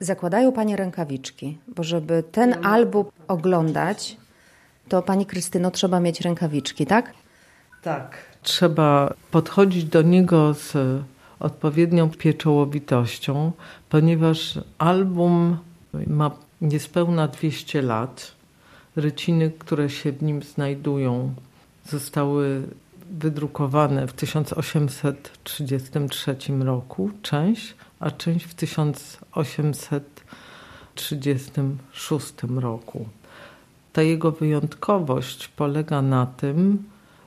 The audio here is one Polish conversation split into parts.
Zakładają Panie rękawiczki, bo żeby ten album oglądać, to Pani Krystyno trzeba mieć rękawiczki, tak? Tak. Trzeba podchodzić do niego z odpowiednią pieczołowitością, ponieważ album ma niespełna 200 lat. Ryciny, które się w nim znajdują, zostały wydrukowane w 1833 roku, część, a część w 1836 roku. Ta jego wyjątkowość polega na tym,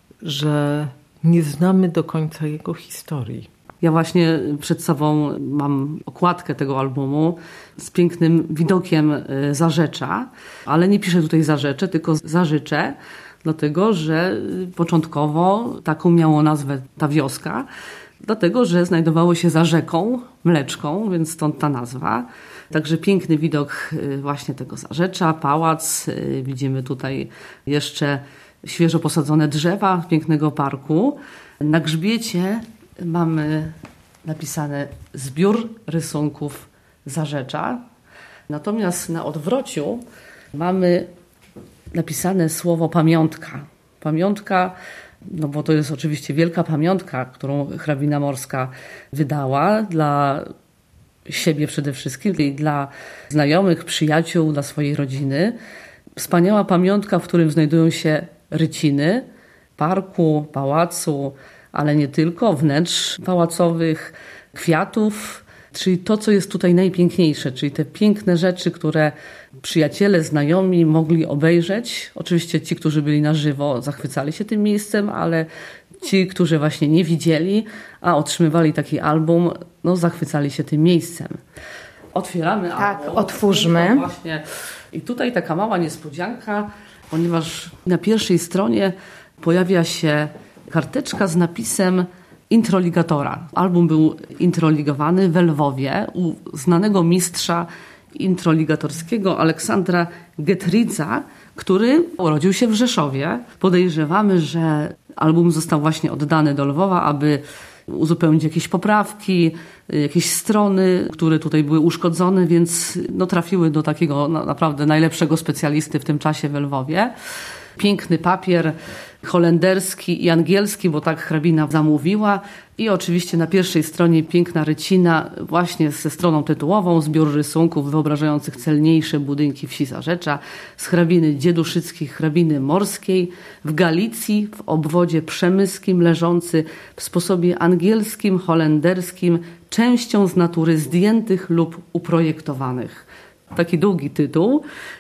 że nie znamy do końca jego historii. Ja właśnie przed sobą mam okładkę tego albumu z pięknym widokiem Zarzecza, ale nie piszę tutaj Zarzecze, tylko Zarzycze, dlatego że początkowo taką miało nazwę ta wioska, dlatego że znajdowało się za rzeką Mleczką, więc stąd ta nazwa. Także piękny widok właśnie tego Zarzecza, pałac. Widzimy tutaj jeszcze świeżo posadzone drzewa pięknego parku. Na grzbiecie mamy napisane zbiór rysunków Zarzecza. Natomiast na odwrociu mamy napisane słowo pamiątka. Pamiątka, no bo to jest oczywiście wielka pamiątka, którą hrabina Morska wydała dla siebie przede wszystkim i dla znajomych, przyjaciół, dla swojej rodziny. Wspaniała pamiątka, w którym znajdują się ryciny parku, pałacu, ale nie tylko, wnętrz pałacowych, kwiatów, czyli to, co jest tutaj najpiękniejsze, czyli te piękne rzeczy, które przyjaciele, znajomi mogli obejrzeć. Oczywiście ci, którzy byli na żywo, zachwycali się tym miejscem, ale ci, którzy właśnie nie widzieli, a otrzymywali taki album, no zachwycali się tym miejscem. Otwieramy tak, album. Otwórzmy. Właśnie. I tutaj taka mała niespodzianka, ponieważ na pierwszej stronie pojawia się karteczka z napisem introligatora. Album był introligowany w Lwowie u znanego mistrza introligatorskiego Aleksandra Getridza, który urodził się w Rzeszowie. Podejrzewamy, że album został właśnie oddany do Lwowa, aby uzupełnić jakieś poprawki, jakieś strony, które tutaj były uszkodzone, więc no, trafiły do takiego naprawdę najlepszego specjalisty w tym czasie w Lwowie. Piękny papier holenderski i angielski, bo tak hrabina zamówiła. I oczywiście na pierwszej stronie piękna rycina właśnie ze stroną tytułową, zbiór rysunków wyobrażających celniejsze budynki wsi Zarzecza z hrabiny Dzieduszyckiej, hrabiny Morskiej w Galicji, w obwodzie przemyskim, leżący w sposobie angielskim, holenderskim, częścią z natury zdjętych lub uprojektowanych. Taki długi tytuł.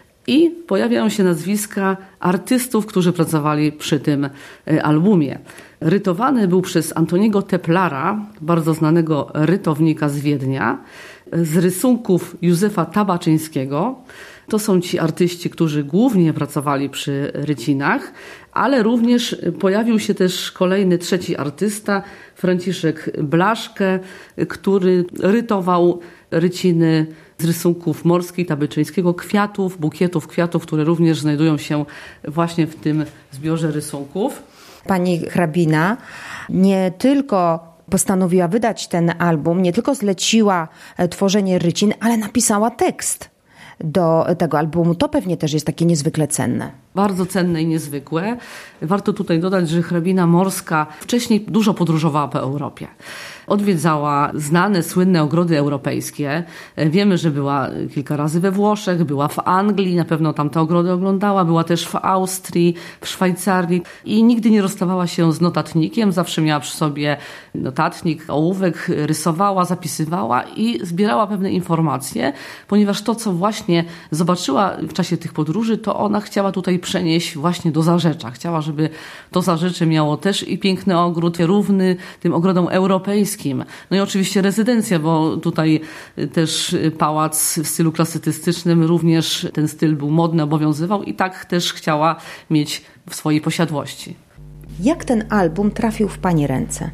I pojawiają się nazwiska artystów, którzy pracowali przy tym albumie. Rytowany był przez Antoniego Teplara, bardzo znanego rytownika z Wiednia, z rysunków Józefa Tabaczyńskiego. To są ci artyści, którzy głównie pracowali przy rycinach, ale również pojawił się też kolejny, trzeci artysta, Franciszek Blaszkę, który rytował ryciny z rysunków Morskiej, Tabaczyńskiego, kwiatów, bukietów kwiatów, które również znajdują się właśnie w tym zbiorze rysunków. Pani hrabina nie tylko postanowiła wydać ten album, nie tylko zleciła tworzenie rycin, ale napisała tekst do tego albumu. To pewnie też jest takie niezwykle cenne. Bardzo cenne i niezwykłe. Warto tutaj dodać, że hrabina Morska wcześniej dużo podróżowała po Europie. Odwiedzała znane, słynne ogrody europejskie. Wiemy, że była kilka razy we Włoszech, była w Anglii, na pewno tam te ogrody oglądała, była też w Austrii, w Szwajcarii i nigdy nie rozstawała się z notatnikiem. Zawsze miała przy sobie notatnik, ołówek, rysowała, zapisywała i zbierała pewne informacje, ponieważ to, co właśnie zobaczyła w czasie tych podróży, to ona chciała tutaj przenieść właśnie do Zarzecza. Chciała, żeby to Zarzecze miało też i piękny ogród, równy tym ogrodom europejskim. No i oczywiście rezydencja, bo tutaj też pałac w stylu klasycystycznym, również ten styl był modny, obowiązywał i tak też chciała mieć w swojej posiadłości. Jak ten album trafił w Pani ręce?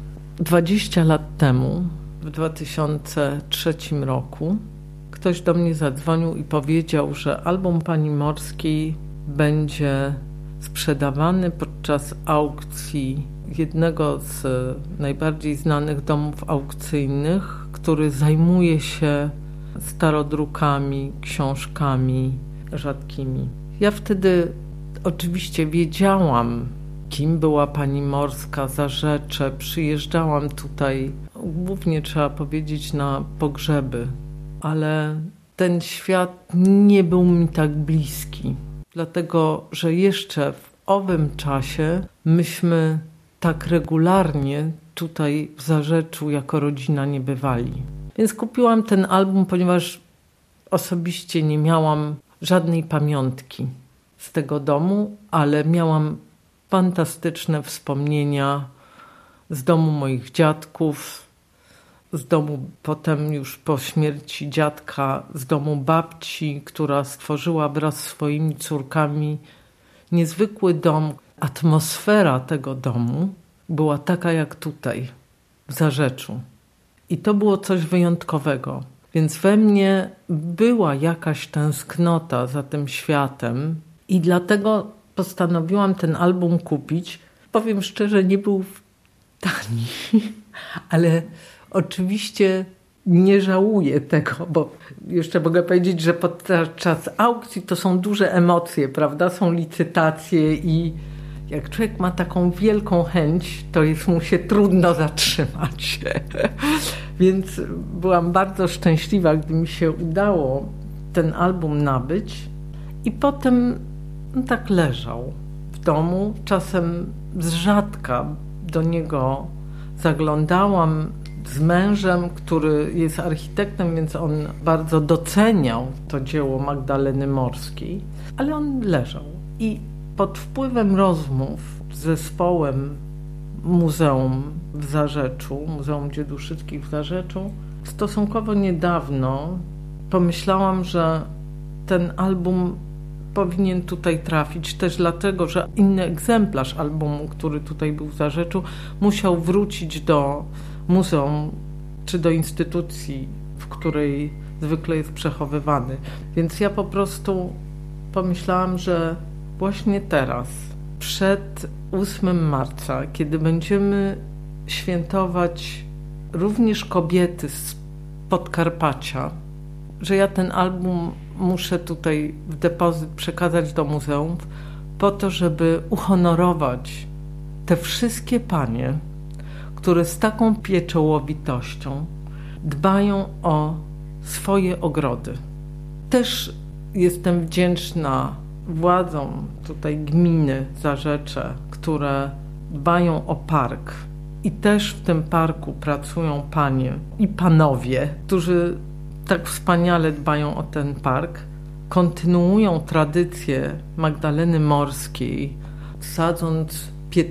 20 lat temu, w 2003 roku, ktoś do mnie zadzwonił i powiedział, że album Pani Morskiej będzie sprzedawany podczas aukcji jednego z najbardziej znanych domów aukcyjnych, który zajmuje się starodrukami, książkami rzadkimi. Ja wtedy oczywiście wiedziałam, kim była pani Morska, Zarzecze. Przyjeżdżałam tutaj, głównie trzeba powiedzieć, na pogrzeby, ale ten świat nie był mi tak bliski, dlatego że jeszcze w owym czasie myśmy tak regularnie tutaj w Zarzeczu jako rodzina nie bywali. Więc kupiłam ten album, ponieważ osobiście nie miałam żadnej pamiątki z tego domu, ale miałam fantastyczne wspomnienia z domu moich dziadków, z domu potem już po śmierci dziadka, z domu babci, która stworzyła wraz z swoimi córkami niezwykły dom. Atmosfera tego domu była taka jak tutaj, w Zarzeczu. I to było coś wyjątkowego. Więc we mnie była jakaś tęsknota za tym światem i dlatego postanowiłam ten album kupić. Powiem szczerze, nie był tani, ale oczywiście nie żałuję tego, bo jeszcze mogę powiedzieć, że podczas aukcji to są duże emocje, prawda? Są licytacje i jak człowiek ma taką wielką chęć, to jest mu się trudno zatrzymać. Więc byłam bardzo szczęśliwa, gdy mi się udało ten album nabyć. I potem tak leżał w domu. Czasem z rzadka do niego zaglądałam z mężem, który jest architektem, więc on bardzo doceniał to dzieło Magdaleny Morskiej. Ale on leżał. I pod wpływem rozmów z zespołem Muzeum w Zarzeczu, Muzeum Dzieduszyckich w Zarzeczu, stosunkowo niedawno pomyślałam, że ten album powinien tutaj trafić, też dlatego, że inny egzemplarz albumu, który tutaj był w Zarzeczu, musiał wrócić do muzeum czy do instytucji, w której zwykle jest przechowywany. Więc ja po prostu pomyślałam, że właśnie teraz, przed 8 marca, kiedy będziemy świętować również kobiety z Podkarpacia, że ja ten album muszę tutaj w depozyt przekazać do muzeum po to, żeby uhonorować te wszystkie panie, które z taką pieczołowitością dbają o swoje ogrody. Też jestem wdzięczna władzom tutaj gminy Zarzecze, które dbają o park. I też w tym parku pracują panie i panowie, którzy tak wspaniale dbają o ten park. Kontynuują tradycję Magdaleny Morskiej, sadząc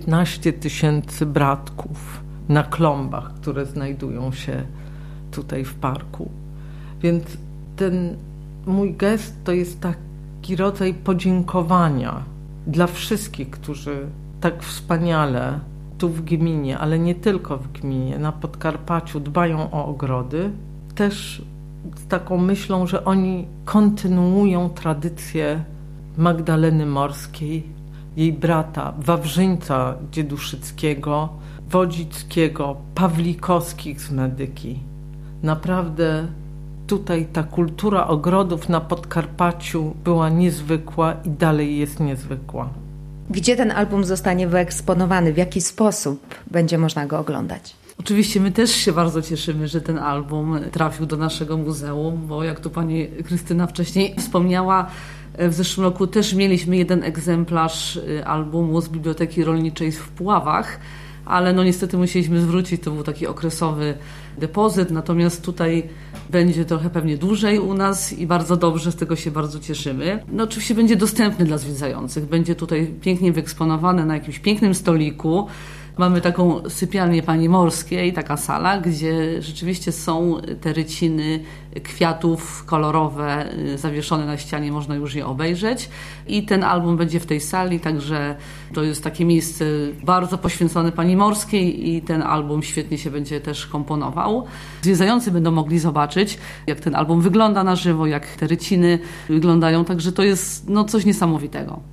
15 000 bratków na klombach, które znajdują się tutaj w parku. Więc ten mój gest to jest taki rodzaj podziękowania dla wszystkich, którzy tak wspaniale tu w gminie, ale nie tylko w gminie, na Podkarpaciu dbają o ogrody. Też z taką myślą, że oni kontynuują tradycję Magdaleny Morskiej, jej brata Wawrzyńca Dzieduszyckiego, Wodzickiego, Pawlikowskich z Medyki. Naprawdę tutaj ta kultura ogrodów na Podkarpaciu była niezwykła i dalej jest niezwykła. Gdzie ten album zostanie wyeksponowany? W jaki sposób będzie można go oglądać? Oczywiście my też się bardzo cieszymy, że ten album trafił do naszego muzeum, bo jak tu pani Krystyna wcześniej wspomniała, w zeszłym roku też mieliśmy jeden egzemplarz albumu z Biblioteki Rolniczej w Puławach, ale no niestety musieliśmy zwrócić, to był taki okresowy depozyt, natomiast tutaj będzie trochę pewnie dłużej u nas i bardzo dobrze, z tego się bardzo cieszymy. No oczywiście będzie dostępny dla zwiedzających, będzie tutaj pięknie wyeksponowany na jakimś pięknym stoliku. Mamy taką sypialnię pani Morskiej, taka sala, gdzie rzeczywiście są te ryciny kwiatów kolorowe zawieszone na ścianie, można już je obejrzeć. I ten album będzie w tej sali, także to jest takie miejsce bardzo poświęcone pani Morskiej i ten album świetnie się będzie też komponował. Zwiedzający będą mogli zobaczyć, jak ten album wygląda na żywo, jak te ryciny wyglądają, także to jest no, coś niesamowitego.